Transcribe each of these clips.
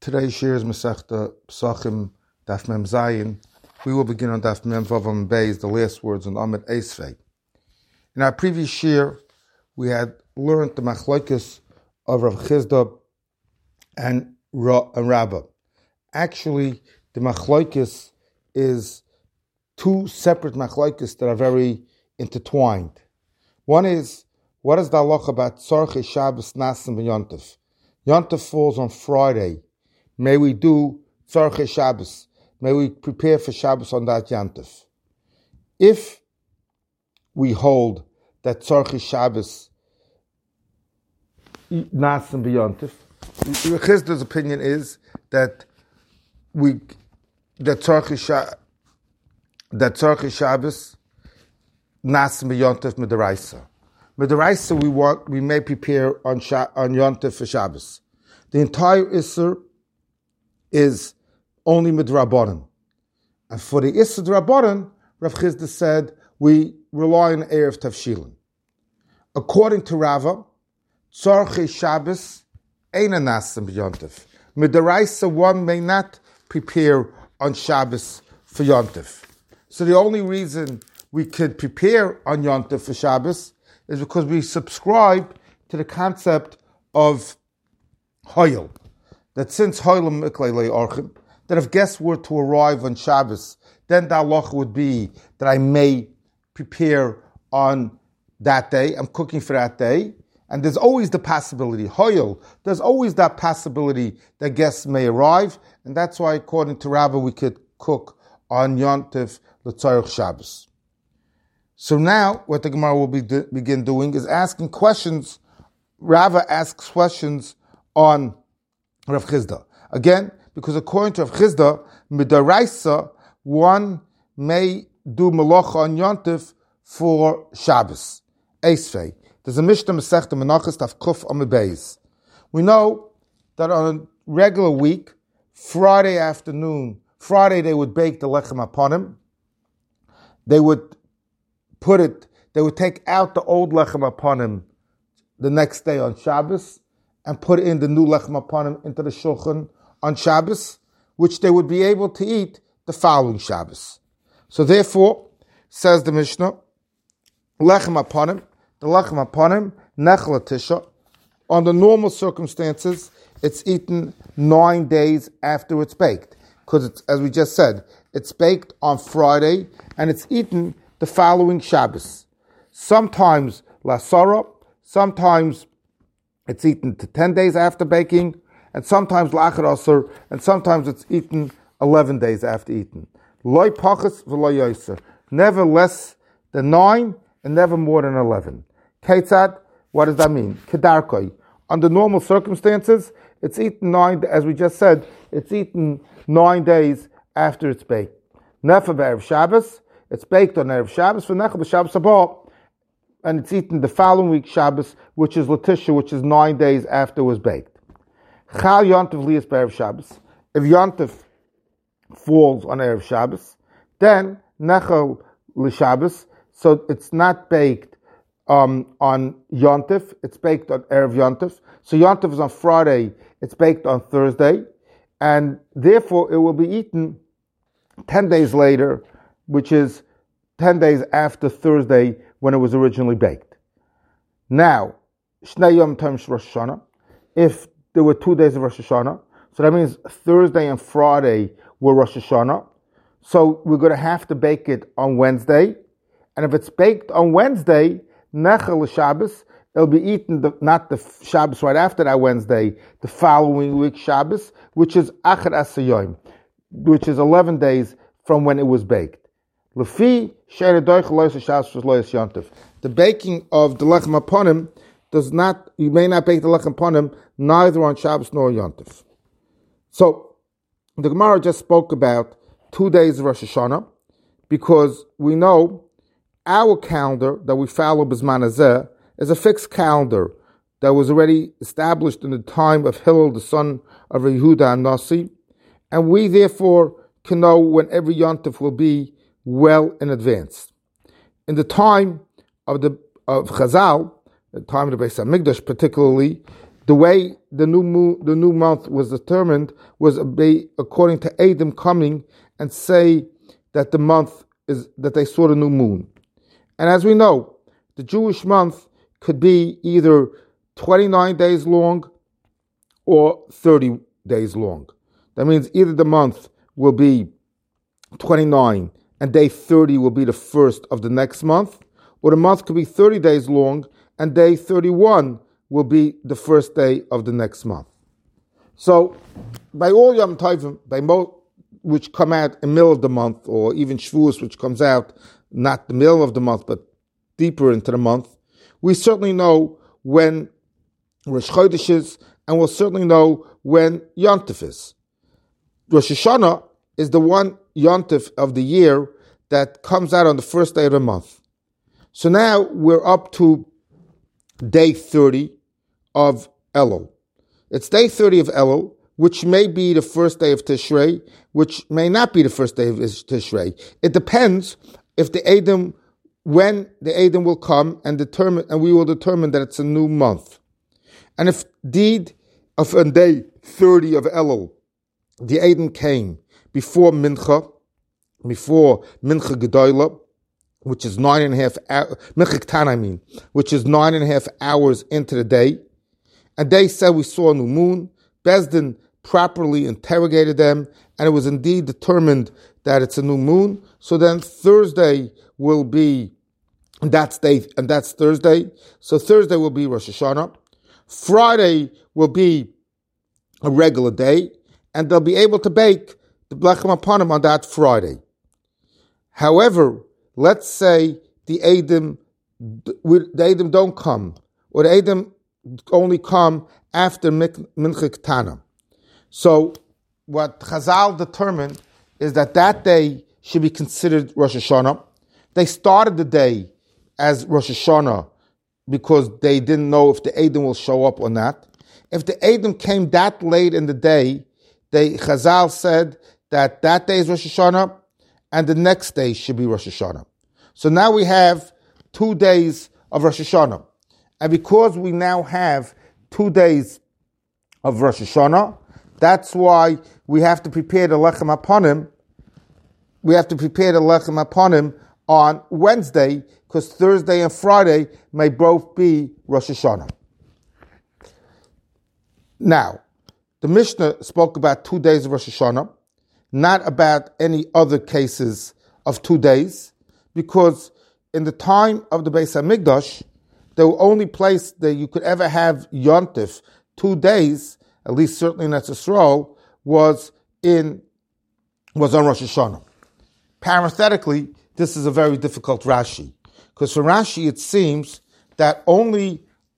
Today's shir is Masechta Pesachim Daf Mem Zayin. We will begin on Daf Mem Vav Amud Beis, the last words on Amud Esrei. In our previous shir, we had learned the machlokes of Rav Chisda and Rabbah. Actually, the machlokes is two separate machlokes that are very intertwined. One is, what is the halacha about Tzorchei Shabbos Nasim v'Yontif? Yontif falls on Friday. May we do Tzorchei Shabbos. May we prepare for Shabbos on that Yontif. If we hold that Tzorchei Shabbos Nasim v'Yontif, Chizda's opinion is that Tzorchei Shabbos Nasim v'Yontif Midaraisa. Midaraisa we may prepare on Yontif for Shabbos. The entire Isser is only Midrabanan. And for the Isser Drabanan, Rav Chisda said, we rely on Erev Tavshilin. According to Rava, Tzorchei Shabbos Eina Nasim v'Yontif. Midaraisa, one may not prepare on Shabbos for Yontif. So the only reason we could prepare on Yontif for Shabbos is because we subscribe to the concept of Hoyel. That since Hoyel Miklei Orchim, that if guests were to arrive on Shabbos, then the halacha would be that I may prepare on that day. I'm cooking for that day. And there's always the possibility, Hoyel, there's always that possibility that guests may arrive. And that's why, according to Rabbah, we could cook on Yontif L'Tzorech Shabbos. So now, what the Gemara will begin doing is asking questions. Rava asks questions on Rav Chisda. Again, because according to Rav Chisda, Midaraisa, one may do Melacha on Yontif for Shabbos. Esrei. There's a Mishnah Masechta Menachos Daf Kuf Amud Beis. We know that on a regular week, Friday afternoon, they would bake the Lechem Aponim. They would take out the old Lechem Aponim the next day on Shabbos and put in the new Lechem Aponim into the Shulchan on Shabbos, which they would be able to eat the following Shabbos. So therefore, says the Mishnah, Lechem Aponim, the Lechem Aponim, Nechla Tisha, under normal circumstances, it's eaten 9 days after it's baked. Because it's, as we just said, it's baked on Friday and it's eaten the following Shabbos. Sometimes Lasara, sometimes it's eaten to 10 days after baking, and sometimes Lachar Asar, and sometimes it's eaten 11 days after eating. Loi Pachas v'loi Yoser, never less than 9 and never more than 11. Ketzad, what does that mean? Kedarkoi. Under normal circumstances, it's eaten 9, as we just said, it's eaten 9 days after it's baked. Nefer b'erev Shabbos, it's baked on Erev Shabbos, for Nechel b'Shabbos Haba, and it's eaten the following week Shabbos, which is Latisha, which is 9 days after it was baked. Chal Yontif Lias b'Erev Shabbos. If Yontif falls on Erev Shabbos, then Nechel l'Shabbos, so it's not baked on Yontif, it's baked on Erev Yontif. So Yontif is on Friday, it's baked on Thursday, and therefore it will be eaten 10 days later, which is 10 days after Thursday when it was originally baked. Now, Shnei Yom Tov Rosh Hashanah, if there were 2 days of Rosh Hashanah, so that means Thursday and Friday were Rosh Hashanah, so we're going to have to bake it on Wednesday, and if it's baked on Wednesday, Nechel Shabbos, it'll be eaten not the Shabbos right after that Wednesday, the following week Shabbos, which is Achar Asayim, which is 11 days from when it was baked. The baking of the Lechem Aponim does not, you may not bake the Lechem Aponim neither on Shabbos nor Yontif. So, the Gemara just spoke about 2 days of Rosh Hashanah, because we know our calendar that we follow B'zman Hazeh is a fixed calendar that was already established in the time of Hillel, the son of Yehuda and Nasi, and we therefore can know when every Yontif will be well in advance. In the time of Chazal, the time of the Beis HaMikdash particularly, the way the new month was determined was according to Adam coming and say that the month is that they saw the new moon. And as we know, the Jewish month could be either 29 days long or 30 days long. That means either the month will be 29 and day 30 will be the first of the next month, or the month could be 30 days long and day 31 will be the first day of the next month. So, by all Yom Tovim, which come out in the middle of the month, or even Shavuos, which comes out not the middle of the month, but deeper into the month, we certainly know when Rosh Chodesh is, and we'll certainly know when Yontif is. Rosh Hashanah is the one Yontif of the year that comes out on the first day of the month. So now we're up to day 30 of Elul. It's day 30 of Elul, which may be the first day of Tishrei, which may not be the first day of Tishrei. It depends if when the Adam will come and we will determine that it's a new month. And if indeed, on day 30 of Elul, the Adam came before Mincha Gedolah, which is 9.5 hours, Mincha Ketana, which is 9.5 hours into the day, and they said we saw a new moon, Bezdin properly interrogated them, and it was indeed determined that it's a new moon. So then Thursday will be, and that's Thursday. So Thursday will be Rosh Hashanah. Friday will be a regular day, and they'll be able to bake the Blechem Apanim on that Friday. However, let's say the Adam don't come, or the Adam only come after Mincha Ketana. So what Chazal determined is that day should be considered Rosh Hashanah. They started the day as Rosh Hashanah because they didn't know if the Adam will show up or not. If the Adam came that late in the day, Chazal said that day is Rosh Hashanah and the next day should be Rosh Hashanah. So now we have 2 days of Rosh Hashanah. And because we now have 2 days of Rosh Hashanah, that's why we have to prepare the Lechem Apanim. We have to prepare the Lechem Apanim on Wednesday, because Thursday and Friday may both be Rosh Hashanah. Now, the Mishnah spoke about 2 days of Rosh Hashanah, not about any other cases of 2 days, because in the time of the Beis HaMikdash, the only place that you could ever have Yontif 2 days, at least certainly in Eretz Yisrael, was on Rosh Hashanah. Parenthetically, this is a very difficult Rashi, because for Rashi it seems that only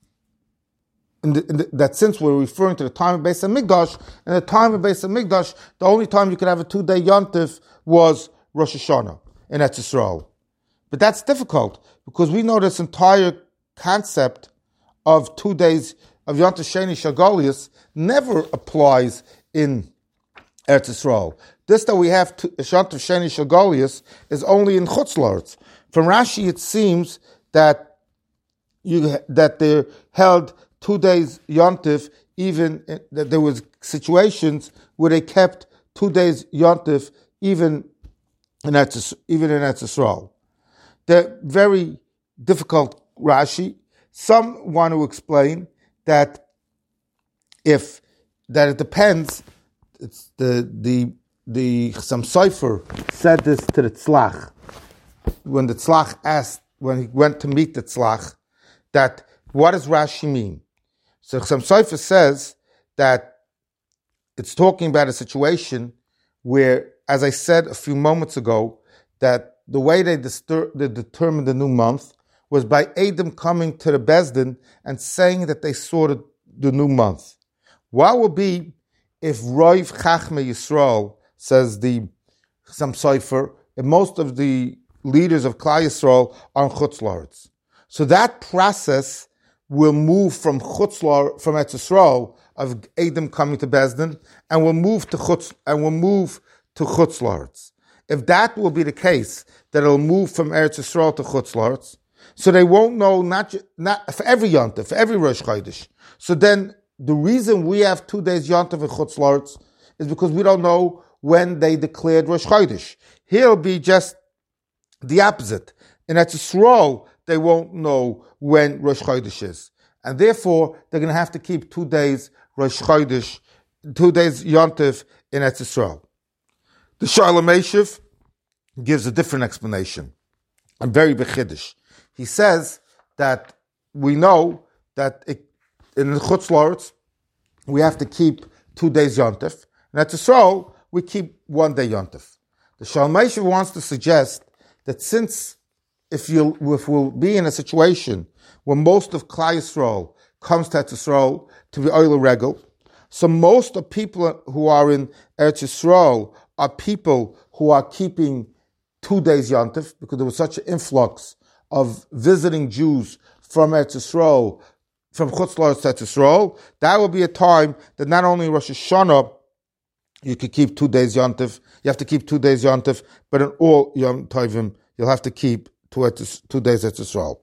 that since we're referring to the time of Beis HaMikdash, in the time of Beis HaMikdash, the only time you could have a 2-day Yontif was Rosh Hashanah in Eretz Yisrael. But that's difficult, because we know this entire concept of 2 days of Yontif Sheni Shagolius never applies in Eretz Yisrael. This that we have Yontif Sheni Shagolius is only in Chutz La'aretz. From Rashi, it seems that they held 2 days Yontif, even that there was situations where they kept 2 days Yontif even in Eretz Yisrael. They're very difficult Rashi. Some want to explain that it depends. It's the some Sofer said this to the Tzlach when the Tzlach asked, when he went to meet the Tzlach, that what does Rashi mean? So some Sofer says that it's talking about a situation where, as I said a few moments ago, that the way they determined the new month was by Adam coming to the Bezdin and saying that they saw the new month. What would be if Roiv Chachmei Yisrael, says some Sofer, and most of the leaders of Klal Yisrael are in Chutz La'aretz? So that process will move from Eretz Yisrael of Adam coming to Bezdin, and will move to Chutz La'aretz. If that will be the case, that it'll move from Eretz Yisrael to Chutz La'aretz, so they won't know not for every Yontif, for every Rosh Chodesh. So then the reason we have 2 days Yontif in Chutz La'aretz is because we don't know when they declared Rosh Chodesh. Here it'll be just the opposite. In Eretz Yisrael, they won't know when Rosh Chodesh is. And therefore, they're going to have to keep 2 days Rosh Chodesh, 2 days Yontif in Eretz Yisrael. The Shalom Eshiv gives a different explanation. And very bechiddush. He says that we know that in the Chutz La'aretz, we have to keep 2 days Yontif. And at Yisrael, we keep 1 day Yontif. The Shalom Eshiv wants to suggest that since if we'll be in a situation where most of Klal Yisrael comes to Eretz Yisrael to be Oila Regel, so most of people who are in Eretz Yisrael are people who are keeping 2 days Yontif, because there was such an influx of visiting Jews from Eretz Yisrael, from Chutz La'aretz to Eretz Yisrael. That will be a time that not only Rosh Hashanah you could keep 2 days Yontif, you have to keep 2 days Yontif, but in all Yom Tovim you'll have to keep 2 days Eretz Yisrael.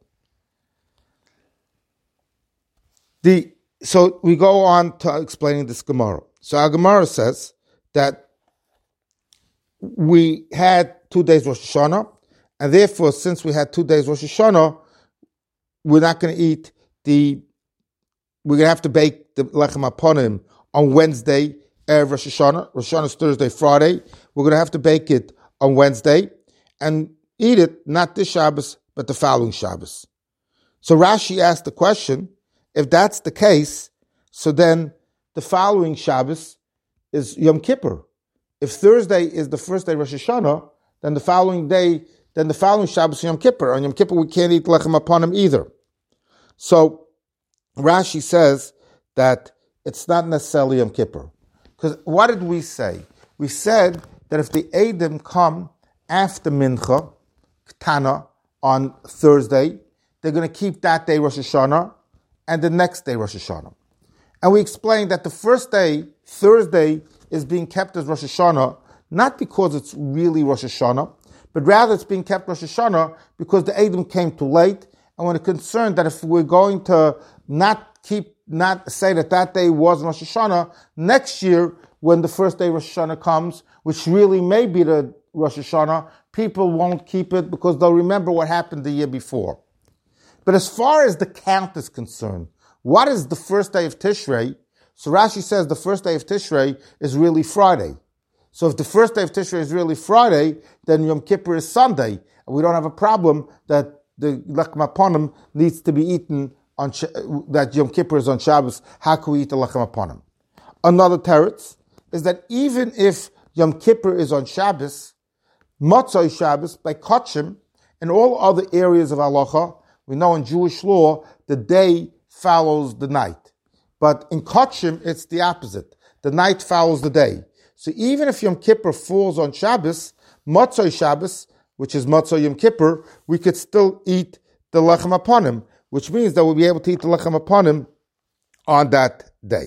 So we go on to explaining this Gemara. So our Gemara says that we had 2 days Rosh Hashanah, and therefore, since we had 2 days Rosh Hashanah, we're not going to eat we're going to have to bake the Lechem Aponim on Wednesday, Erev Rosh Hashanah. Rosh Hashanah is Thursday, Friday. We're going to have to bake it on Wednesday and eat it not this Shabbos, but the following Shabbos. So Rashi asked the question, if that's the case, so then the following Shabbos is Yom Kippur. If Thursday is the first day of Rosh Hashanah, then the following Shabbos is Yom Kippur. On Yom Kippur we can't eat Lechem Aponim either. So Rashi says that it's not necessarily Yom Kippur. Because what did we say? We said that if the Eidim come after Mincha, Ketana, on Thursday, they're going to keep that day Rosh Hashanah and the next day Rosh Hashanah. And we explained that the first day, Thursday, is being kept as Rosh Hashanah, not because it's really Rosh Hashanah, but rather it's being kept Rosh Hashanah because the Eidim came too late, and we're concerned that if we're going to not say that day was Rosh Hashanah, next year when the first day Rosh Hashanah comes, which really may be the Rosh Hashanah, people won't keep it because they'll remember what happened the year before. But as far as the count is concerned, what is the first day of Tishrei? So Rashi says the first day of Tishrei is really Friday. So if the first day of Tishrei is really Friday, then Yom Kippur is Sunday. And we don't have a problem that the Lechem Aponim needs to be eaten that Yom Kippur is on Shabbos. How can we eat the Lechem Aponim? Another teretz is that even if Yom Kippur is on Shabbos, Motzei Shabbos, by Kotchim, and all other areas of halacha, we know in Jewish law, the day follows the night. But in Kotchim, it's the opposite. The night follows the day. So even if Yom Kippur falls on Shabbos, Motzei Shabbos, which is Motzei Yom Kippur, we could still eat the Lechem Aponim, which means that we'll be able to eat the Lechem Aponim on that day.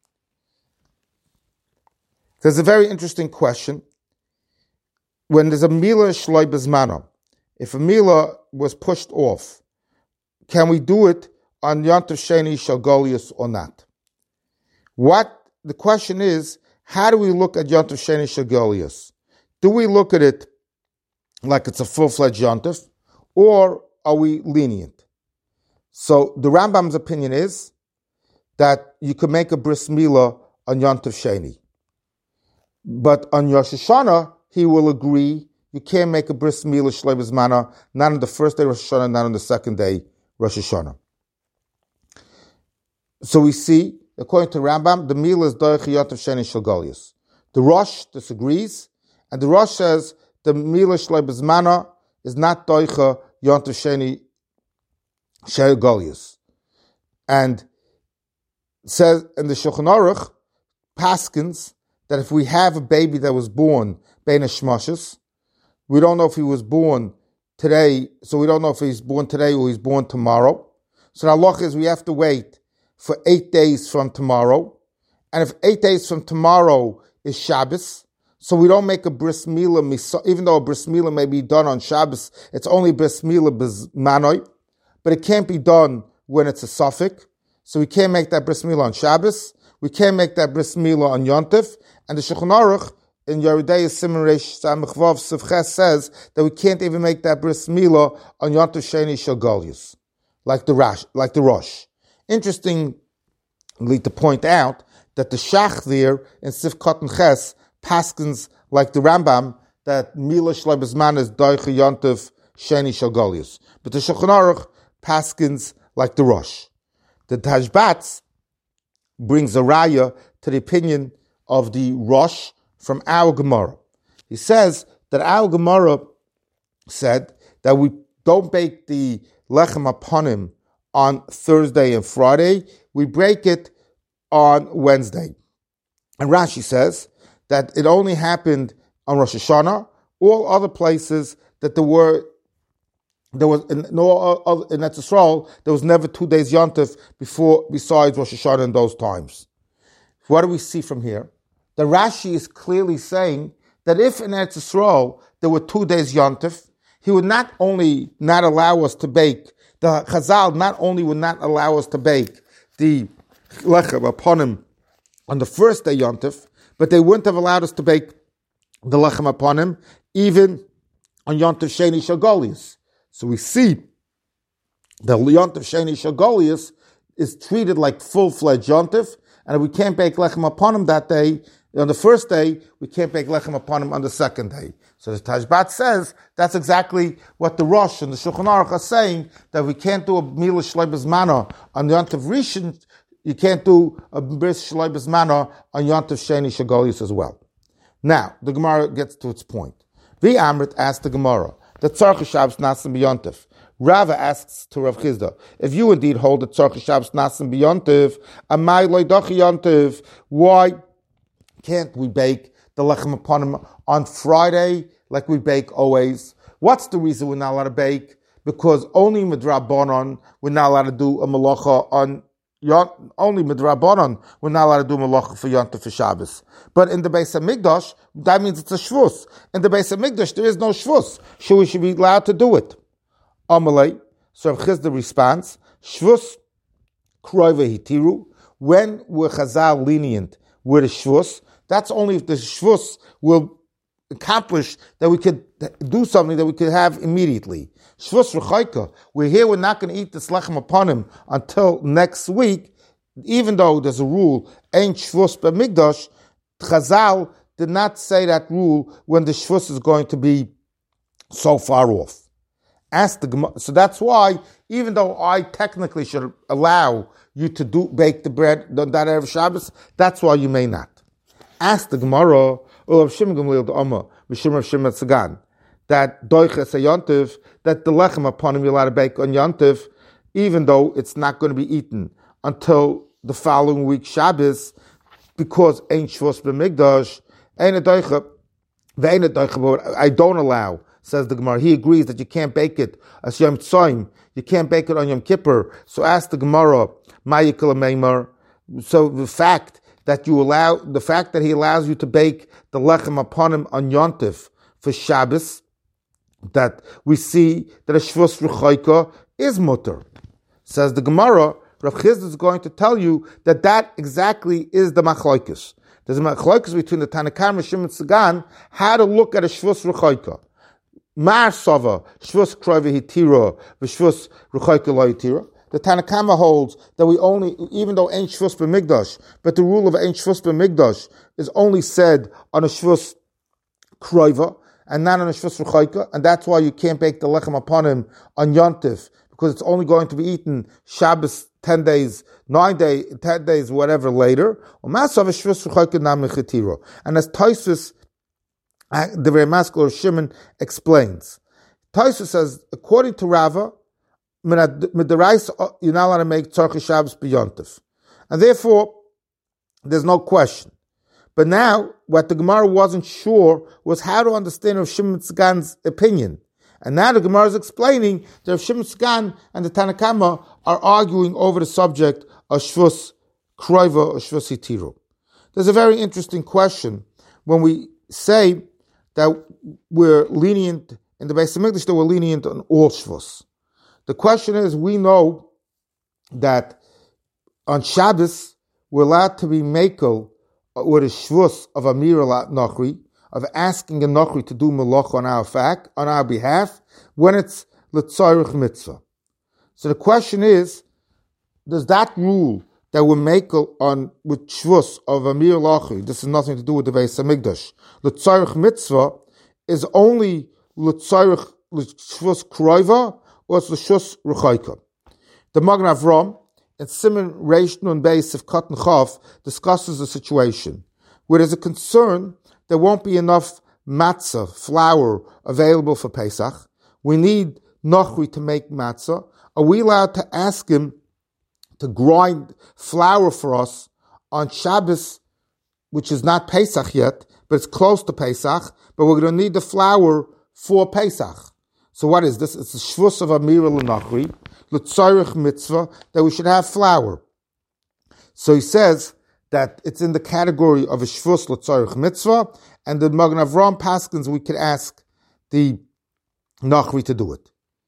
There's a very interesting question. When there's a Milah Shloi Bezmano, if a Milah was pushed off, can we do it on Yontif Sheni Shel Golius or not? The question is, how do we look at Yontif Sheni Shel Golius? Do we look at it like it's a full-fledged Yontif, or are we lenient? So the Rambam's opinion is that you could make a bris milah on Yontif Sheni. But on Rosh Hashanah, he will agree you can't make a bris milah shlei b'zmana, not on the first day Rosh Hashanah, not on the second day Rosh Hashanah. So we see, according to Rambam, the milah is doich Yontif Sheni Shel Golius. The Rosh disagrees, and the Rosh says the milah shlei b'zmana is not doich Yontif Sheni Shel Golius. And says in the Shulchan Aruch, paskins, that if we have a baby that was born bein hashmashos, we don't know if he was born today, so we don't know if he's born today or he's born tomorrow. So the halacha is we have to wait for 8 days from tomorrow. And if 8 days from tomorrow is Shabbos, so we don't make a bris milah, even though a bris milah may be done on Shabbos, it's only bris milah b'zmanoi, but it can't be done when it's a suffix. so we can't make that bris milah on Shabbos. We can't make that bris milah on Yontif. And the Shulchan Aruch in Yeridei Siman Reish Samech Vav Sivches says that we can't even make that bris milah on Yontif Sheni Shel Golius, like the Rosh. Interestingly, to point out that the Shach there in Sivkot and Ches paskins like the Rambam that Milah Shlei B'Zman is Doicha Yontif Sheni Shel Golius, but the Shulchan Aruch paskins like the Rosh. The Tashbatz brings a raya to the opinion of the Rosh from our Gemara. He says that our Gemara said that we don't bake the Lechem Aponim on Thursday and Friday, we break it on Wednesday. And Rashi says that it only happened on Rosh Hashanah. All other places that there was in Eretz Yisrael, there was never 2 days Yontif besides Rosh Hashanah in those times. What do we see from here? The Rashi is clearly saying that if in Eretz Yisrael there were 2 days Yontif, he would not only not allow us to bake, the Chazal not only would not allow us to bake the Lechem Aponim on the first day Yontif, but they wouldn't have allowed us to bake the Lechem Aponim even on Yontif Sheni Shel Golius. So we see the Yontif Sheni Shel Golius is treated like full-fledged Yontif, and if we can't bake Lechem Aponim that day, on the first day, we can't bake Lechem Aponim on the second day. So the Tashbat says that's exactly what the Rosh and the Shulchan Aruch are saying, that we can't do a Milah Shlei B'Zmana on Yontif Rishon, you can't do a Bris Shlei B'Zmana on Yontif Sheni Shel Golius as well. Now, the Gemara gets to its point. The Amrit asked the Gemara, the Tzarech Shabbos Nasim B'Yontif. Rava asks to Rav Chizda, if you indeed hold the Tzarech Shabbos Nasim B'Yontif, Amai Loi Dochi Yontif, why can't we bake the Lechem Aponim on Friday like we bake always? What's the reason we're not allowed to bake? Because only Midrabanon we're not allowed to do a Malacha on only Midrabanon we're not allowed to do Malacha for Yontif for Shabbos. But in the Beis HaMikdash, that means it's a Shvus. In the Beis HaMikdash, there is no Shvus, so we should be allowed to do it. Amalei, so Rav Chizda responds, Shvus Kroiva Hitiru, when we're Chazal lenient with a Shvus, that's only if the Shvus will accomplish that we could do something that we could have immediately. Shvus Rechaika, we're not going to eat this Lechem Aponim until next week, even though there's a rule, Ein Shvus B'Mikdash, Chazal did not say that rule when the Shvus is going to be so far off. So that's why, even though I technically should allow you to bake the bread on that Erev Shabbos, that's why you may not. Ask the Gemara, that Doiches Yontif, that the Lechem Aponim you're allowed to bake on Yontif, even though it's not going to be eaten until the following week Shabbos, because Ein Shvus B'Mikdash, I don't allow, says the Gemara. He agrees that you can't bake it as Yom Tzoim, you can't bake it on Yom Kippur. So ask the Gemara, Ma'yikal Meimar. So the fact that he allows you to bake the Lechem Aponim on Yontif for Shabbos, that we see that a Shvus Rechaika is mutter. Says the Gemara, Rav Chizda is going to tell you that exactly is the machlokes. There's a machlokes between the Tanna Kamma and Shimon Sagan how to look at a Shvus Rechaika. Mar Sava, Shvus Kroiva Hitira, Shvus Rechaika Lo Hitira. The Tanna Kamma holds that we only, even though Ein Shvus B'Mikdash, but the rule of Ein Shvus B'Mikdash is only said on a Shvus Kroiva and not on a Shvus Rechaika, and that's why you can't bake the Lechem Aponim on Yontif, because it's only going to be eaten Shabbos 10 days, 9 days, 10 days, whatever later. And as Tosfos, the very masculine Shimon explains, Tosfos says, according to Rava, you're not allowed to make Tzarech Shabbos B'Yontif. And therefore, there's no question. But now, what the Gemara wasn't sure was how to understand Rav Shimon Sagan's opinion. And now the Gemara is explaining that Rav Shimon Sagan and the Tanna Kamma are arguing over the subject of Shvus Kroiva or Shvus Hitiru. There's a very interesting question when we say that we're lenient in the Beis HaMikdash, that we're lenient on all Shvus. The question is, we know that on Shabbos, we're allowed to be makel with a shvus of a miral nochri, of asking a nochri to do malach on our behalf, when it's l'tzarich mitzvah. So the question is, does that rule that we're makel on with shvus of a miral nochri, this has nothing to do with the Beis Hamikdash, l'tzarich mitzvah, is only l'tzarich l'shvus kroiva, or it's l'shvus rechaika? The Magen Avram, and Siman Reish Nun Beis of Cotton Chav, discusses the situation where there's a concern there won't be enough matzah, flour, available for Pesach. We need nochri to make matzah. Are we allowed to ask him to grind flour for us on Shabbos, which is not Pesach yet, but it's close to Pesach, but we're going to need the flour for Pesach? So what is this? It's a shvus of Amira l'nochri, l'tzarich mitzvah, that we should have flour. So he says that it's in the category of a shvus l'tzarich mitzvah, and the Magen Avram paskins we could ask the nochri to do it.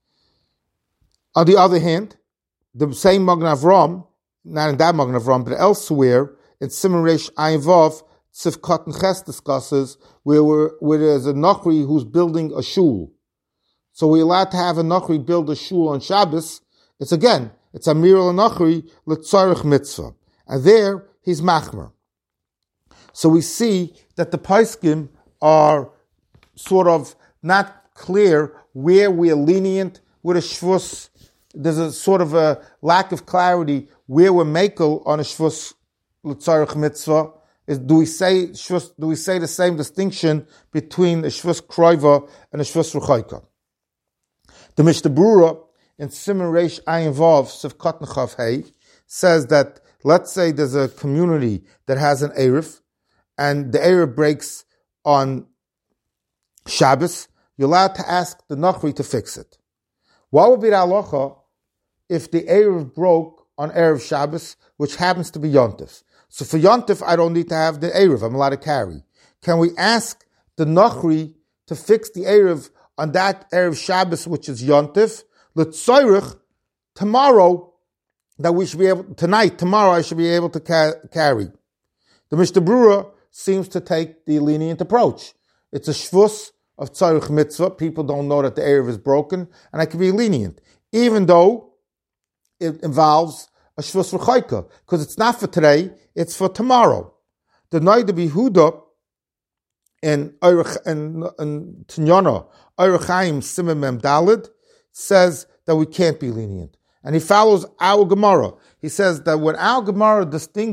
On the other hand, the same Magen Avram, not in that Magen Avram, but elsewhere, in Siman Reish Ayin Vav, Tzivkot and Ches discusses where there's a nochri who's building a shul. So we're allowed to have a nochri build a shul on Shabbos. It's a miral nochri l'tzarich mitzvah. And there, he's machmer. So we see that the poskim are sort of not clear where we're lenient with a shvus. There's a sort of a lack of clarity where we're makel on a shvus l'tzarich mitzvah. Do we say the same distinction between a shvus kroiva and a shvus rechaika? The Mishnah Berurah in Siman Reish Ayin Vav Sivkot Nechav Hey says that, let's say there's a community that has an Erev, and the Erev breaks on Shabbos, you're allowed to ask the Nochri to fix it. What would be the halacha if the Erev broke on Erev Shabbos, which happens to be Yontif? So for Yontif, I don't need to have the Erev, I'm allowed to carry. Can we ask the Nochri to fix the Erev on that Erev Shabbos, which is Yontif, l'tzairich, tomorrow, that we should be able, tomorrow I should be able to carry? The Mishnah Berurah seems to take the lenient approach. It's a shvus of tzarich mitzvah. People don't know that the Erev is broken, and I can be lenient, even though it involves a shvus rechaika, because it's not for today, it's for tomorrow. The Noida Behuda in Tinyana, Orach Chaim Siman Mem Daled, says that we can't be lenient. And he follows our Gemara. He says that when our Gemara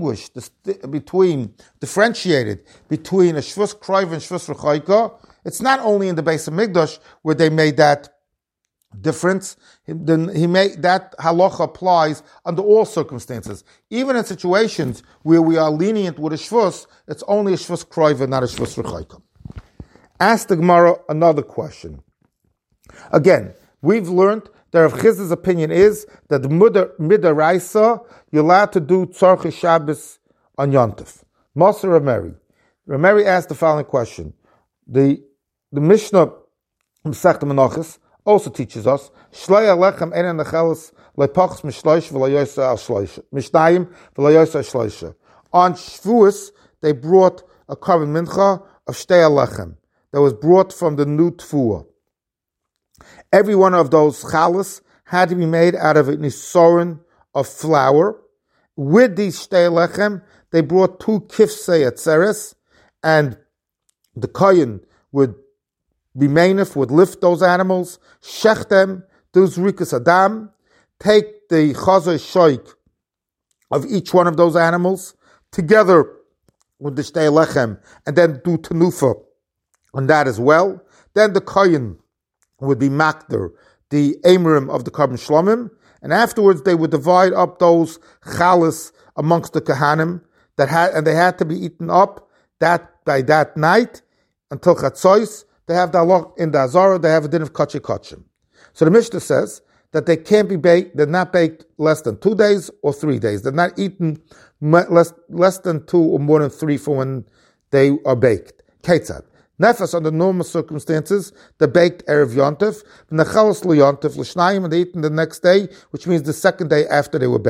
differentiated between a Shvus Kroiv and Shvus Rechaika, it's not only in the Beis Hamikdash where they made that difference. He made that halacha applies under all circumstances. Even in situations where we are lenient with a Shvus, it's only a Shvus Kroiv and not a Shvus Rechaika. Ask the Gemara another question. Again, we've learned that Rav Chizda's opinion is that the midaraisa, you're allowed to do tzarchei Shabbos on Yontif. Moser Rameri. Rameri asked the following question. The Mishnah Masechta Menachos also teaches us Shlei alechem enen necheles leipachs mishloish v'layosa al shloisha mishnayim v'layosa al shloisha. On Shavuos they brought a korban mincha of shtei alechem that was brought from the new tfuah. Every one of those chalas had to be made out of a nisorin of flour. With these shtei lechem, they brought 2 kifsei atzeres, and the kohen would be meinif, would lift those animals, shech them, do zrikas adam, take the chazor shoik of each one of those animals, together with the shtei lechem, and then do tenufa on that as well. Then the kohen would be makder, the emirim of the korban shlomim, and afterwards they would divide up those chalas amongst the kahanim and they had to be eaten up by that night until chatzos. They have the halach in the Azara, they have a din of kachim kachim. So the Mishnah says that they can't be baked, they're not baked less than 2 days or 3 days. They're not eaten less than 2 or more than 3 for when they are baked. Ketzad. Nefesh, under normal circumstances, they're baked Erev Yontif, Nechalos L'Yontif L'Shnayim, and they eaten the next day, which means the second day after they were baked.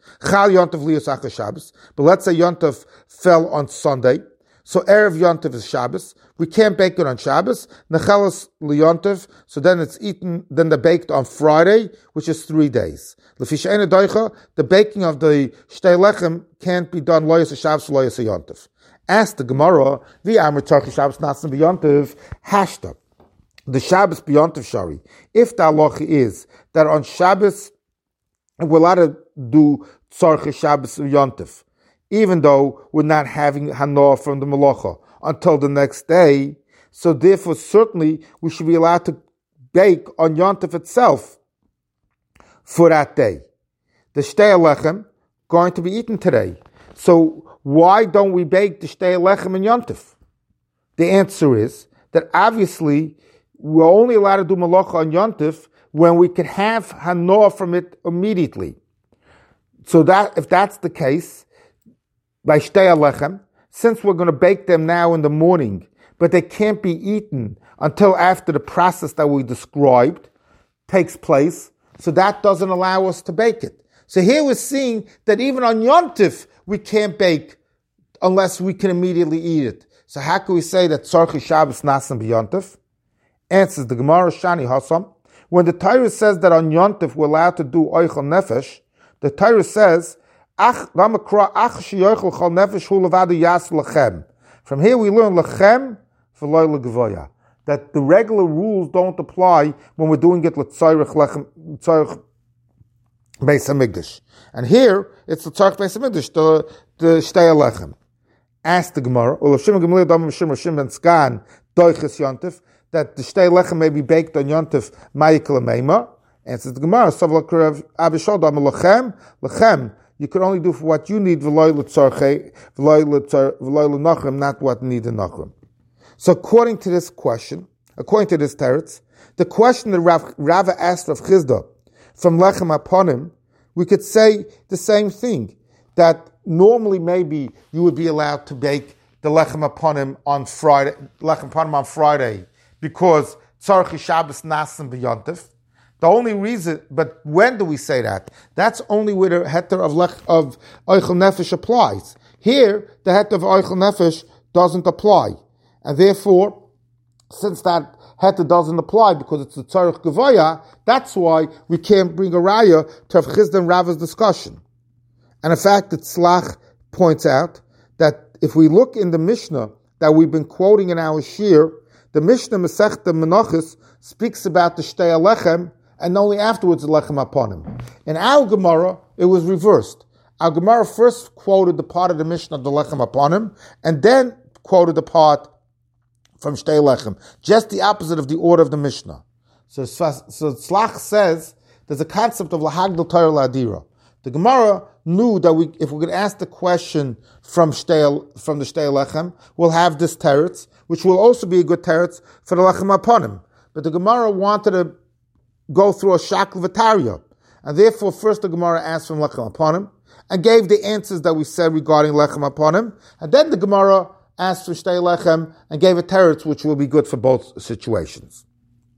Chal Yontif Liyos Achar Shabbos. But let's say Yontif fell on Sunday. So Erev Yontif is Shabbos. We can't bake it on Shabbos. Nechelas Liyontif. So then it's eaten, then they're baked on Friday, which is 3 days. Lefisha Doicha, the baking of the Shtei Lechem can't be done Loyas Shabbos, Loyas Yontif. Ask the Gemara, the Amr Tzarchi Shabbos Nasan B'Yontif, Hashta. The Shabbos B'Yontif Shari. If the halacha is that on Shabbos, we're allowed to do Tzarchi Shabbos B'Yontif, even though we're not having Hanoah from the Malacha until the next day, so therefore certainly we should be allowed to bake on Yontif itself for that day. The Shtei Lechem going to be eaten today. So why don't we bake the Shtei Lechem and Yontif? The answer is that obviously we're only allowed to do Malacha on Yontif when we can have Hanoah from it immediately. So that if that's the case, by Shtei Lechem, since we're going to bake them now in the morning, but they can't be eaten until after the process that we described takes place, so that doesn't allow us to bake it. So here we're seeing that even on Yontif, we can't bake unless we can immediately eat it. So how can we say that Tzarchi Shabbos Nasan B'Yontif? Answers the Gemara Shani Hasam. When the Torah says that on Yontif we're allowed to do Oichel Nefesh, the Torah says, from here we learn lechem v'loy legavoya, that the regular rules don't apply when we're doing it l'tzarich lechem tzarich beis hamikdash. And here it's the tzarich beis hamikdash, the shtei lechem. Ask the Gemara, that the shtei lechem may be baked on Yontif ma'ikol meima. Answers the Gemara, lechem. You can only do for what you need, not what need in nachrim. So according to this question, according to this teretz, the question that Rava asked of Chizda from Lechem Aponim, we could say the same thing, that normally maybe you would be allowed to bake the Lechem Aponim on Friday, because Tzarchi Shabbos Nasan B'Yontif. The only reason, but when do we say that? That's only where the heter of Oichel Nefesh applies. Here, the heter of Oichel Nefesh doesn't apply. And therefore, since that heter doesn't apply because it's the Tzarech Gevaya, that's why we can't bring a raya to have Chizda and Rava's discussion. And in fact, the Tzlach points out that if we look in the Mishnah that we've been quoting in our Shir, the Mishnah Masechta Menachos speaks about the Shtei Lechem, and only afterwards the Lechem Aponim. In our Gemara, it was reversed. Our Gemara first quoted the part of the Mishnah of the Lechem Aponim, and then quoted the part from Shtei Lechem. Just the opposite of the order of the Mishnah. So Tzlach says there's a concept of Lahagdil Torah La'adira. The Gemara knew that if we could ask the question from the Shtei Lechem, we'll have this teretz, which will also be a good teretz for the Lechem Aponim. But the Gemara wanted to go through a shakl v'tarya. And therefore, first the Gemara asked from Lechem Aponim, and gave the answers that we said regarding Lechem Aponim, and then the Gemara asked for Shtei Lechem, and gave a teretz which will be good for both situations.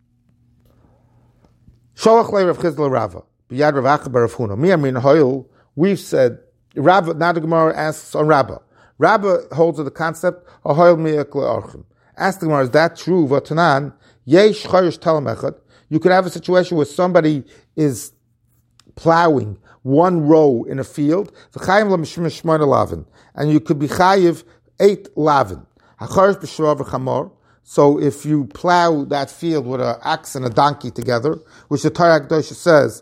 Sholach le Rav Chizda Rava, b'yad Rav Acha bar Rav Huna. Mi amin hoil, we've said, Rava, now the Gemara asks on Rabba. Rabba holds to the concept, hoil mi'ek le'orchim. Ask the Gemara, is that true? V'tanan, yesh chayosh talam echad. You could have a situation where somebody is plowing one row in a field, and you could be chayiv 8 lavin. So if you plow that field with an ox and a donkey together, which the Torah Kedosha says,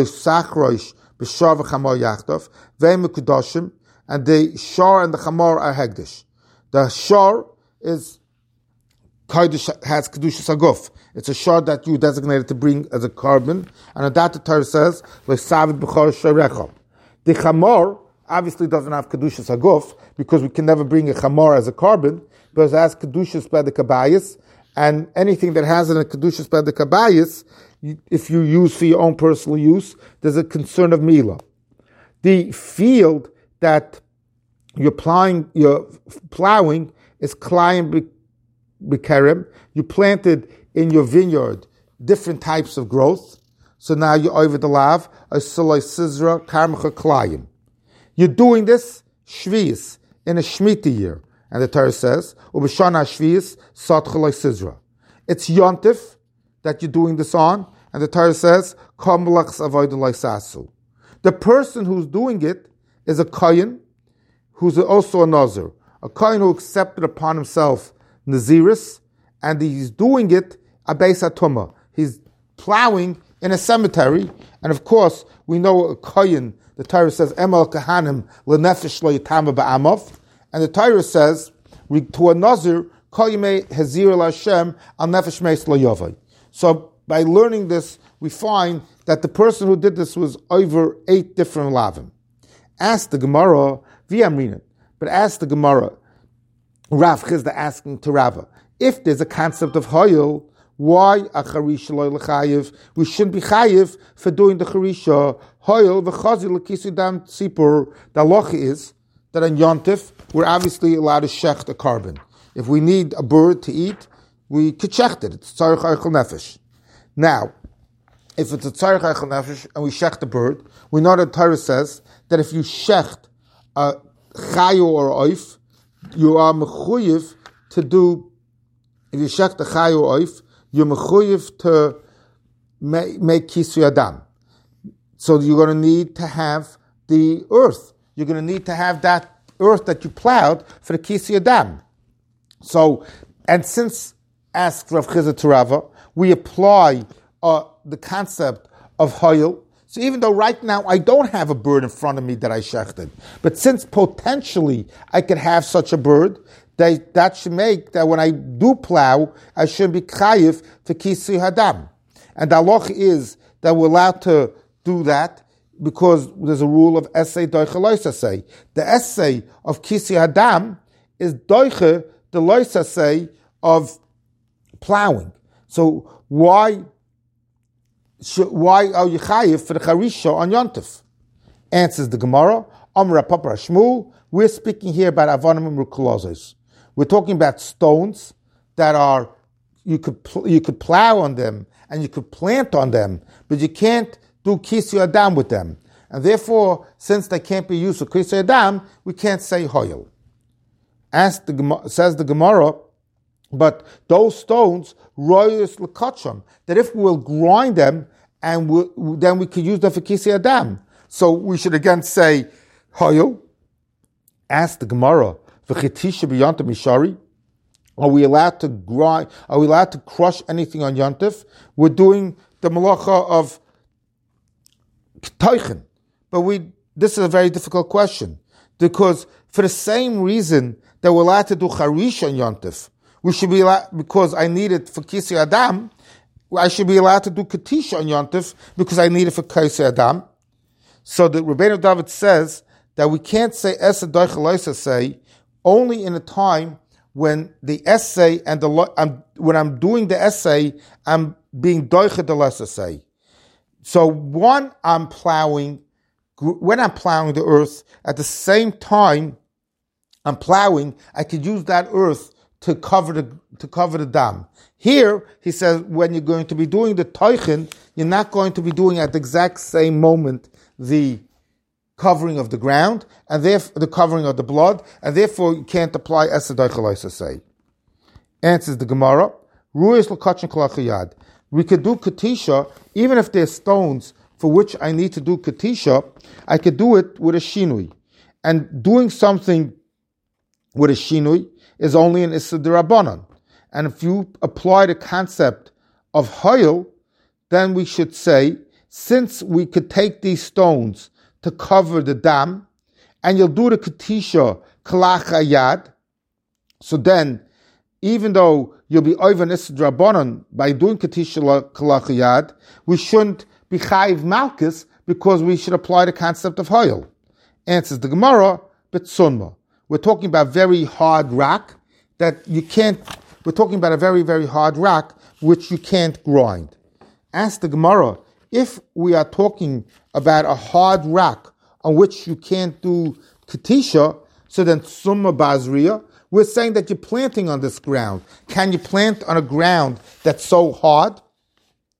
and the shor and the chamor are hegdish. The shor has kedushas aguf. It's a shor that you designated to bring as a carbon, and on that the Torah says, the chamor obviously doesn't have kedushas aguf, because we can never bring a chamor as a carbon, but it has kedushas by the kabayis, and anything that has a kedushas by the kabayis, if you use for your own personal use, there's a concern of milah. The field that you're plowing is klayim b'kerem. You planted in your vineyard different types of growth. So now you're over the lav, a soloi sizra karmacha klayim. You're doing this Shvius in a Shemitah year. And the Torah says, Ubashana Shvius Satchalai Sizra. It's Yontif that you're doing this on, and the Torah says, Kamlachs Avoidulai Sasu. The person who's doing it is a Kohen, who's also a Nazir. A Kohen who accepted upon himself Naziris, and he's doing it Abeis HaTumah. He's plowing in a cemetery, and of course, we know a Kohen, the Torah says, Emel Kahanim L'nefesh Lo Yitama Ba'amav, and the Torah says, to a Nazir, Kol Yimei Hazir L'Hashem Al Nefesh Meis Lo Yovai. So, by learning this, we find that the person who did this was over 8 different lavim. Ask the Gemara, V'yamrinan, but ask the Gemara, Rav Chizda asking to Rava, if there's a concept of Hoyel, why a Charisha Lo L'Chayiv? We shouldn't be Chayiv for doing the Charisha. Hoyel V'chazi L'Kisudam Tzipur. The halacha is that on Yontif, we're obviously allowed to shecht a carbon. If we need a bird to eat, we could shecht it. It's Tzarech Eichel Nefesh. Now, if it's a Tzarech Eichel Nefesh and we shecht a bird, we know that Torah says that if you shecht a chayu or oif, you are mechuyev to do, if you shecht a chayu or oif, you're mechuyev to make kisui adam. So you're going to need to have the earth. You're going to need to have that earth that you plowed for the kisui adam. So, and since, asked Rav Chizah to Rava, we apply the concept of hoyel. So even though right now I don't have a bird in front of me that I shechted, but since potentially I could have such a bird, that should make that when I do plow, I shouldn't be chayiv for kisui hadam. And the halacha is that we're allowed to do that because there's a rule of essay doiche lois essay. The essay of kisui hadam is doiche the lois essay of plowing. So why are you chayiv for the charisha on Yontif? Answers the Gemara, Amar Papa Shmuel, we're speaking here about avonim and rukulozos. We're talking about stones that are, you could plow on them and you could plant on them, but you can't do kisui adam with them. And therefore, since they can't be used for kisui adam, we can't say hoyel. Says the Gemara, but those stones, royus l'kacham, that if we'll grind them, and then we could use them for kisui adam. So we should again say hoyel. Ask the Gemara, v'chetisha b'yontif mishari, are we allowed to grind? Are we allowed to crush anything on Yontif? We're doing the malacha of teichen, but this is a very difficult question because for the same reason that we're allowed to do charish on Yontif, we should be allowed, because I need it for kisui adam, I should be allowed to do katisha on Yontif because I need it for kisui adam. So the Rebbeinu David says that we can't say Esa Doicha Loisa say only in a time when the essay and when I'm doing the essay, I'm being Doicha de Loisa say. So when I'm plowing the earth, at the same time I'm plowing, I could use that earth to cover the dam. Here, he says, when you're going to be doing the toichin, you're not going to be doing at the exact same moment the covering of the ground, and therefore the covering of the blood, and therefore you can't apply Esadai Chalaisa say. Answers the Gemara, Ruiz L'Kachin Kalachiyad. We could do Katisha, even if there's stones for which I need to do Katisha, I could do it with a Shinui. And doing something with a Shinui is only an Issa D'Rabbanan. And if you apply the concept of Hoyel, then we should say, since we could take these stones to cover the dam, and you'll do the Katisha Kalach Ayad, so then, even though you'll be Oivan Issa D'Rabbanan by doing Katisha Kalach Ayad, we shouldn't be Chayiv Malchus because we should apply the concept of Hoyel. Answers the Gemara, Betsunma. We're talking about very hard rock that you can't, we're talking about a very, very hard rock which you can't grind. Ask the Gemara, if we are talking about a hard rock on which you can't do Katisha, so then Summa Bazriya, we're saying that you're planting on this ground. Can you plant on a ground that's so hard?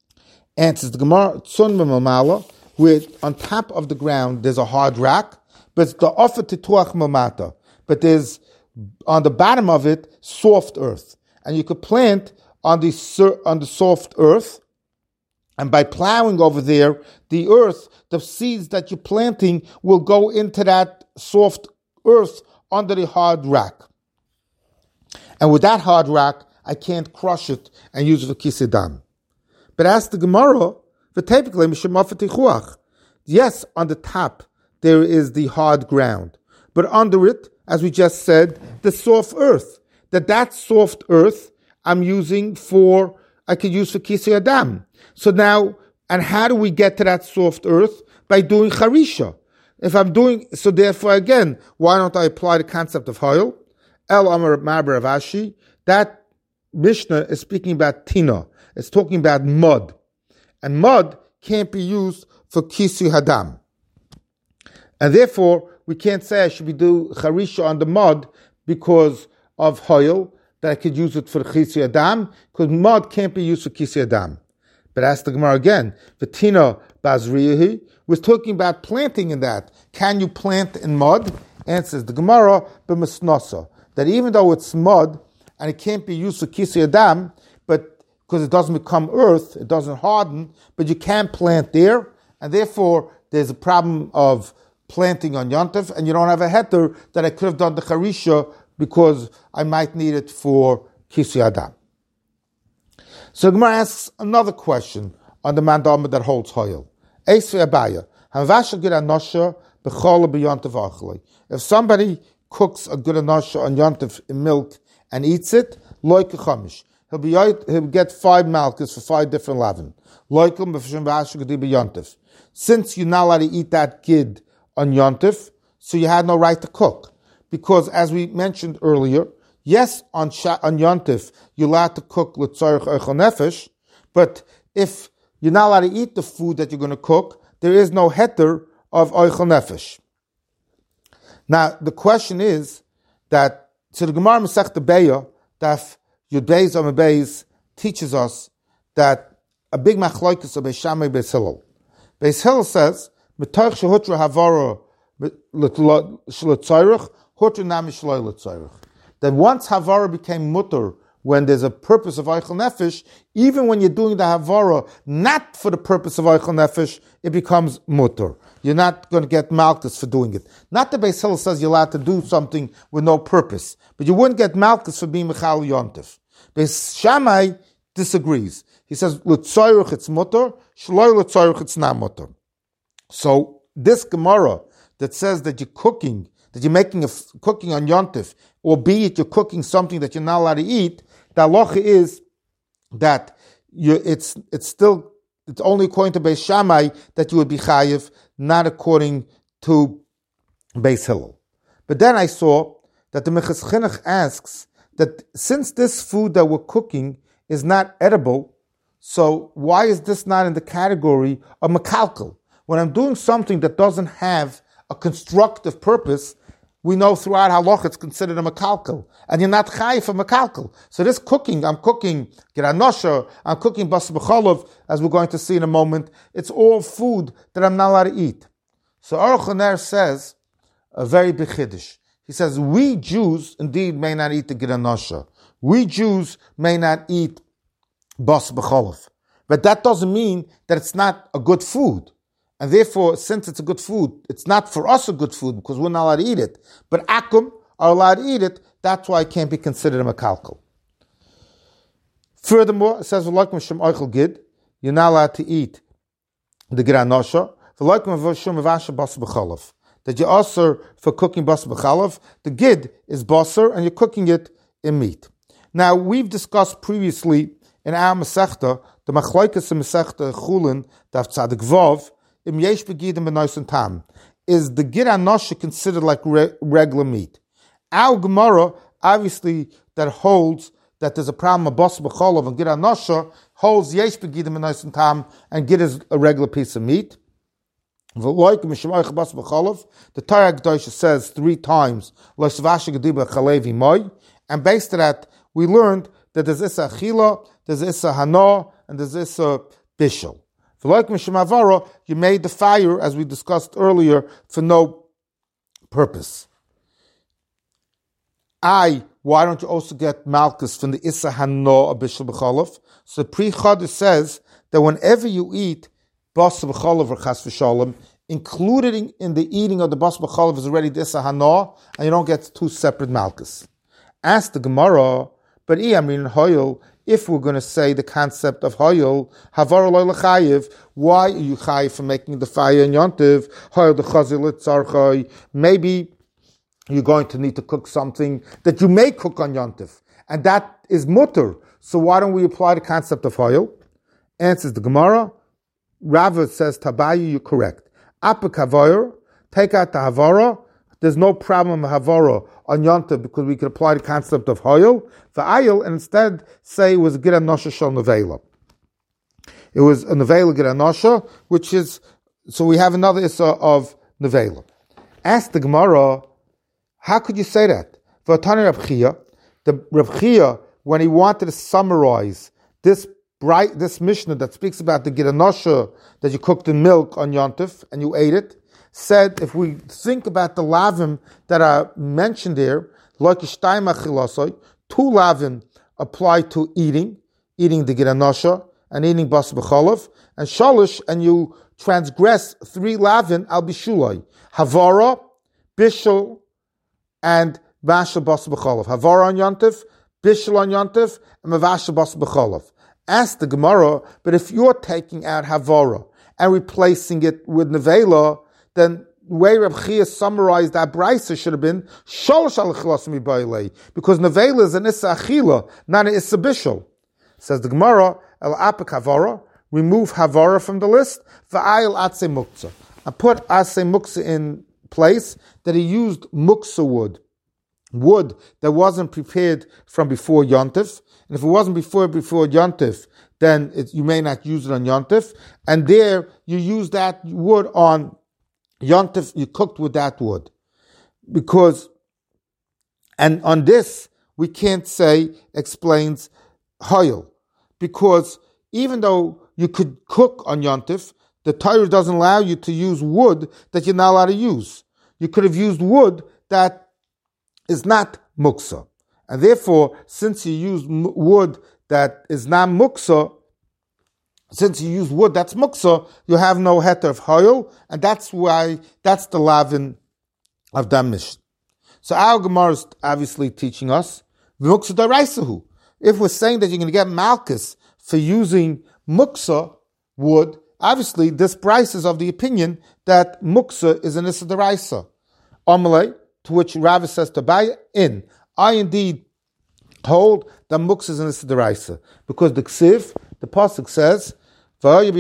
Answers the Gemara, Tsunma Mamala, where on top of the ground there's a hard rock, but it's the offer tituach mamata. But there's on the bottom of it soft earth, and you could plant on the soft earth, and by plowing over there, the earth, the seeds that you're planting will go into that soft earth under the hard rock. And with that hard rock, I can't crush it and use it for kisedam. But as the Gemara, yes, on the top there is the hard ground, but under it, as we just said, the soft earth. That soft earth I'm using I could use for kisedam. So now, and how do we get to that soft earth? By doing charisha. So therefore again, why don't I apply the concept of hoil? El Amar Maber Avashi, that Mishnah is speaking about tina. It's talking about mud. And mud can't be used for kisu hadam. And therefore, we can't say I should do charisha on the mud because of hoil, that I could use it for kisu hadam, because mud can't be used for kisu hadam. But ask the Gemara again, V'tina Bazriyahi was talking about planting in that. Can you plant in mud? Answers the Gemara, b'misnasa, that even though it's mud and it can't be used for kisei adam, but because it doesn't become earth, it doesn't harden, but you can plant there, and therefore there's a problem of planting on Yontif, and you don't have a heter that I could have done the charisha because I might need it for kisei adam. So Gemara asks another question on the mandama that holds hoil. Eisve Abaya, Havashal Gid Anosha B'chola B'Yontif Achlei. If somebody cooks a good anosha on Yontif in milk and eats it, loike chamish. He'll get 5 malchus for 5 different lavin. Loikel B'Fashim Vashal Gid B'Yontif. Since you're not allowed to eat that gid on Yontif, so you had no right to cook. Because as we mentioned earlier, yes, on Yontif, you're allowed to cook l'tzorich eichel nefesh, but if you're not allowed to eat the food that you're going to cook, there is no heter of eichel nefesh. Now, the question is that, so the Gemara Masechta Beya, Daf Yud Beis Amud Beis, teaches us that a big machlokes of Beis Shammai Beis Hillel. Beis Hillel says, Metoch shehutra havara shletzorich, hutra nami shloi letzorich. That once Havara became mutter, when there's a purpose of Eichel Nefesh, even when you're doing the Havara not for the purpose of Eichel Nefesh, it becomes mutter. You're not going to get malchus for doing it. Not that Beis Hillel says you're allowed to do something with no purpose, but you wouldn't get malchus for being Michal Yontif. Beis Shammai disagrees. He says, L'tzoyrich it's mutter, Shloi L'tzoyrich it's not mutter. So this Gemara that says that you're cooking, that you're making cooking on Yontif, or be it you're cooking something that you're not allowed to eat, the halacha is that it's only according to Beis Shammai that you would be chayiv, not according to Beis Hillel. But then I saw that the Mechas Chinuch asks that since this food that we're cooking is not edible, so why is this not in the category of makalkel? When I'm doing something that doesn't have a constructive purpose, we know throughout halacha it's considered a makalkel, and you're not chayiv for makalkel. So this cooking, I'm cooking geranosha, I'm cooking bas b'cholov, as we're going to see in a moment. It's all food that I'm not allowed to eat. So Aruch HaNer says a very big chiddush. He says we Jews indeed may not eat the geranosha. We Jews may not eat bas b'cholov, but that doesn't mean that it's not a good food. And therefore, since it's a good food, it's not for us a good food because we're not allowed to eat it. But akum are allowed to eat it. That's why it can't be considered a makalkel. Furthermore, it says, you're not allowed to eat the geranosha. That you're also for cooking bas b'chalav. The gid is basar, and you're cooking it in meat. Now, we've discussed previously in our Masechta, the machlokes in Masechta Chulin, Daf Tzadik Vav, Im yesh begidim b'noisen tam, is the gid anosha considered like regular meat? Our Gemara, obviously, that holds that there's a problem of bas b'cholov and gid anosha, holds yesh begidim b'noisen tam, and gid is a regular piece of meat. The Torah Kedosha says 3 times, and based on that, we learned that there's Issa Achila, there's Issa Hana, and there's Issa Bishel. You made the fire, as we discussed earlier, for no purpose. Why don't you also get Malkus from the Issa Hano of Bishul B'cholav? So Pri Chodesh says that whenever you eat Bas B'cholav or Chas V'Sholem, included in the eating of the Bas B'cholav is already the Issa Hano, and you don't get two separate Malkus. Ask the Gemara, but Hoyel, if we're going to say the concept of Hoyel, Havar Loy L'chayiv, why are you chayiv for making the fire in Yontiv? Hoyel the Chazil Tzarchai, maybe you're going to need to cook something that you may cook on Yontif, and that is mutter. So why don't we apply the concept of Hoyel? Answers the Gemara. Rava says, Tabayu, you're correct. Apik Havoyer, take out the Havara. There's no problem with Havara on Yontif because we could apply the concept of Hoyel for Ayel and instead say it was a Gira Nosha Shal Nevela. It was a Nevela Gira Nosha, which is, so we have another Issa of Nevela. Ask the Gemara, how could you say that? For Tani Rav Chia, the Rav Chia, when he wanted to summarize this Mishnah that speaks about the Giranosha that you cooked in milk on Yontif and you ate it, said if we think about the lavim that are mentioned here, like two lavim apply to eating the Giranosha and eating Bas B'cholav, and Shalish, and you transgress three lavim al Bishulai, Havara, Bishul, and Mavashel Bas B'cholav. Havara on Yontif, Bishul on Yontif, and Mavashel Bas B'cholav. Ask the Gemara, but if you're taking out Havara and replacing it with Nevela, then the way Reb Chia summarized that brisa should have been Sholosh al-Chilas mi-Bailei, because Nevela is an Issa Achila, not an Issa Bishul. Says the Gemara, El Apik Havara, remove Havara from the list, V'ayil Atse Muktzah. I put Atse Muktzah in place that he used Muktzah wood that wasn't prepared from before Yontif. And if it wasn't before Yontif, then you may not use it on Yontif. And there, you use that wood on Yontif, you cooked with that wood. And on this, we can't say, explains Hoyel. Because even though you could cook on Yontif, the Torah doesn't allow you to use wood that you're not allowed to use. You could have used wood that is not muksa. And therefore, since you use wood that is not muksa, since you use wood that's muksa, you have no heter of Hoyel, and that's the lavin of Damish. So our Gemara is obviously teaching us, muksa daraisahu. If we're saying that you're going to get malchus for using muksa wood, obviously this price is of the opinion that muksa is an issa daraisa. Amalei, to which Rav says to buy in. I indeed hold that muksa is an issa daraisa, because the ksiv, the pasuk says, the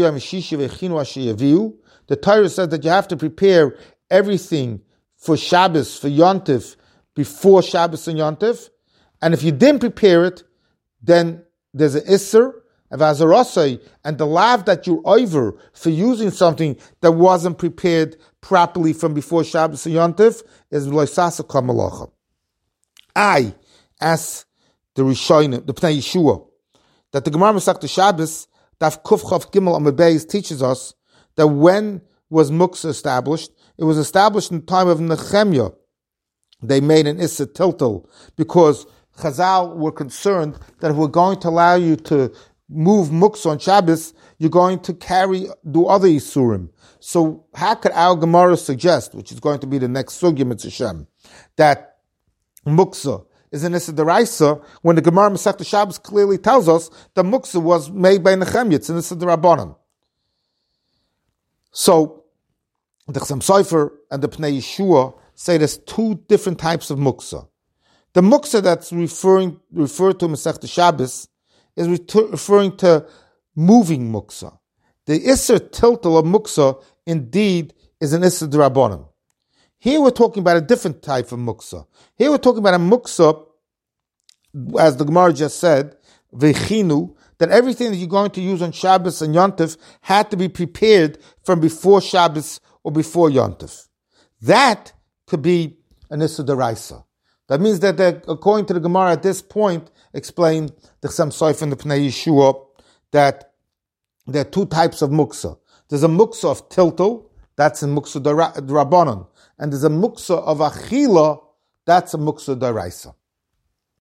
Torah says that you have to prepare everything for Shabbos, for Yontif, before Shabbos and Yontif. And if you didn't prepare it, then there's an Isser of Azarosai, and the lav that you're over for using something that wasn't prepared properly from before Shabbos and Yontif is Loisasa Kamalacha. I ask the Rishonim, the Pnei Yeshua, that the Gemara Masechta Shabbos, Daf Kuf Chav Gimel Amud Beis teaches us that when was Muksa established, it was established in the time of Nehemiah. They made an Issa Tiltal because Chazal were concerned that if we're going to allow you to move Muksa on Shabbos, you're going to do other Isurim. So how could our Gemara suggest, which is going to be the next Sugya Mitzvah Shem, that Muksa is an Issa Deraisa, when the Gemara Masechta Shabbos clearly tells us that Muksa was made by Nehemiah, it's an Issa Derabanan. So, the Chassam Sofer and the Pnei Yeshua say there's two different types of Muksa. The Muksa that's referred to Masechta Shabbos is referring to moving Muksa. The Isser Tiltal of Muksa indeed is an Isser Derabanan. Here we're talking about a different type of muksa. Here we're talking about a muksa, as the Gemara just said, vechinu, that everything that you're going to use on Shabbos and Yontif had to be prepared from before Shabbos or before Yontif. That could be an Issa Deraisa. That means that according to the Gemara at this point, explain the Chassam Sofer and the Pnei Yeshua, that there are two types of muksa. There's a muksa of tiltal, that's in muksa d'Rabbanan. and there's a muksa of achila, that's a muksa daraisa.